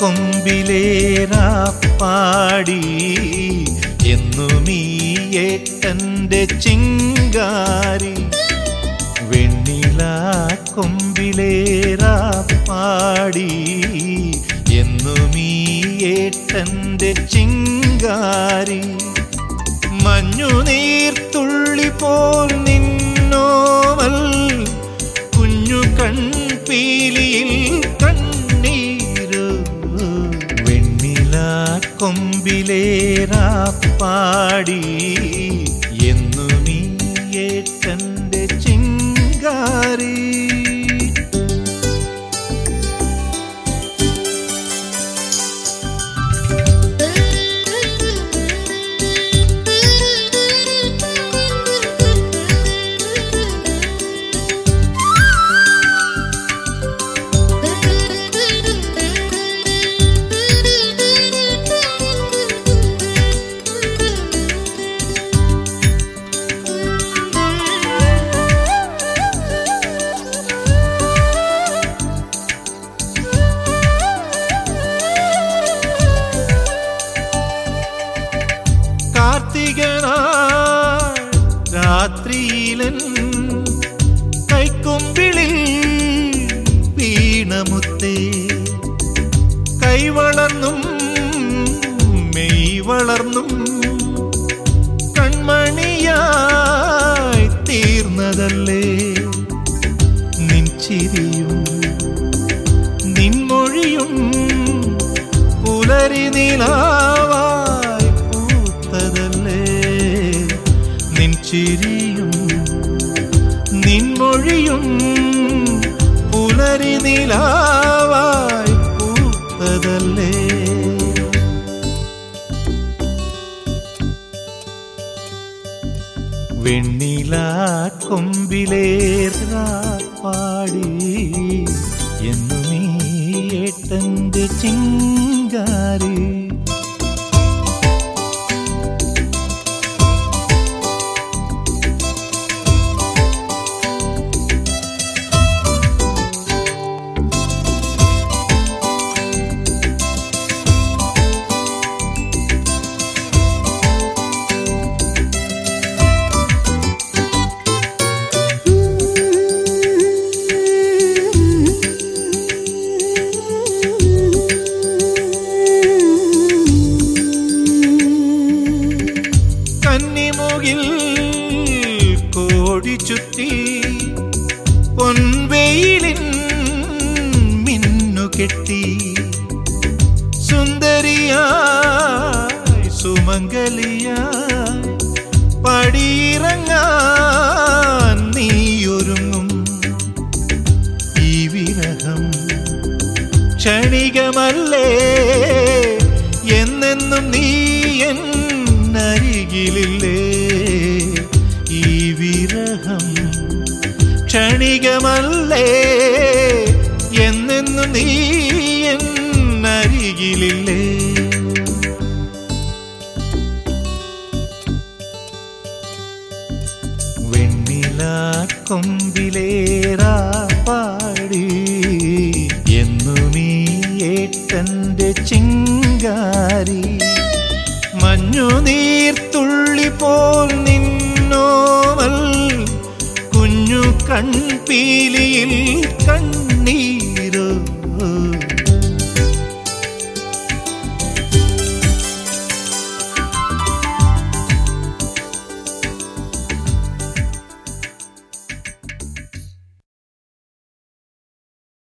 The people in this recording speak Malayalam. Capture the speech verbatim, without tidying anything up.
കൊമ്പിലേറാ പാടി എന്നുമീ ഏട്ടന്റെ ചിങ്കാരി. വെണ്ണില കൊമ്പിലേറാ പാടി എന്നുമീ ഏട്ടന്റെ ചിങ്കാരി. മഞ്ഞുനീർത്തുള്ളി പോൽ നിന്നോവൽ കുഞ്ഞു കൺപീലിയിൽ കണ്ണീരു. വെണ്ണില കൊമ്പിലേറാ പാടി എന്നുമീ ഏട്ടന്റെ ചിങ്കാരി. കാർത്തികനാൾ രാത്രിയിലൻ കൈക്കൊമ്പിളിൽ വീണമുത്തേ. കൈവളർന്നും മെയ് വളർന്നും കൺമണിയായി തീർന്നതല്ലേ നിൻ ചിരിയും നിൻമൊഴിയും. പുലരി നിലാവായി പൂത്തതല്ലേ നിൻ ചിരിയും നിൻമൊഴിയും. പുലരി നിലാവായി പൂത്തതല്ലേ. വെണ്ണില കൊമ്പിലേറാ പാടി എന്നുമീ ഏട്ടന്റെ ചിങ്കാരി. കോടി ചുറ്റി പൊൻവെയിലിൻ മിന്നുകെട്ടി. സുന്ദരിയായി സുമംഗലിയായി പടിയിറങ്ങാൻ നീയൊരുങ്ങും. ഈ വിരഹം ക്ഷണികമല്ലേ എന്നെന്നും നീ എന്നരികിലില്ലേ. ഈ വിരഹം ക്ഷണികമല്ലേ എന്നെന്നും നീ എന്നരികിലില്ലേ. വെണ്ണില കൊമ്പിലേറാ പാടി എന്നുമീ ഏട്ടന്റെ ചിങ്കാരി. മഞ്ഞുനീർത്തുള്ളി പോൽ നിന്നോവൽ കുഞ്ഞു കൺപീലിയിൽ കണ്ണീരു.